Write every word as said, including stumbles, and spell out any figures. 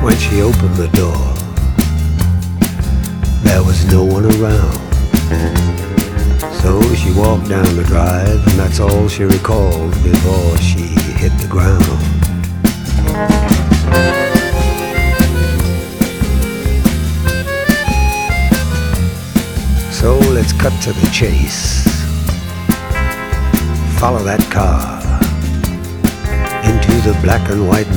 When she opened the door, there was no one around. So she walked down the drive, and that's all she recalled before she hit the ground. So let's cut to the chase. Follow that car into the black and white